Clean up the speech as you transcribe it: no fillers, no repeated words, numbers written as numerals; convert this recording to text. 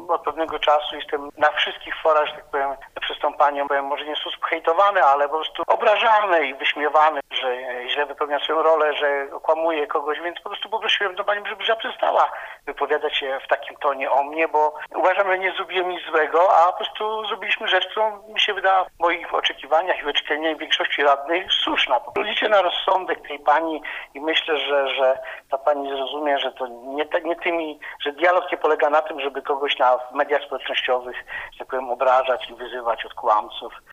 od pewnego czasu jestem na wszystkich forach, że tak powiem, przez tą panią, powiem, może nie w sposób hejtowany, ale po prostu obrażany i wyśmiewany, że źle wypełnia swoją rolę, że okłamuje kogoś, więc po prostu poprosiłem do pani, żeby przestała wypowiadać się w takim tonie o mnie, bo uważam, że nie zrobiłem nic złego, a po prostu zrobiliśmy rzecz, którą mi się wydała w moich oczekiwaniach i oczekiwaniach większości radnych słuszna. Liczę na rozsądek tej pani i myślę, że ta pani zrozumie, że to nie tymi, że dialog nie polega na tym, żeby kogoś w mediach społecznościowych, że tak powiem, obrażać i wyzywać od kłamców.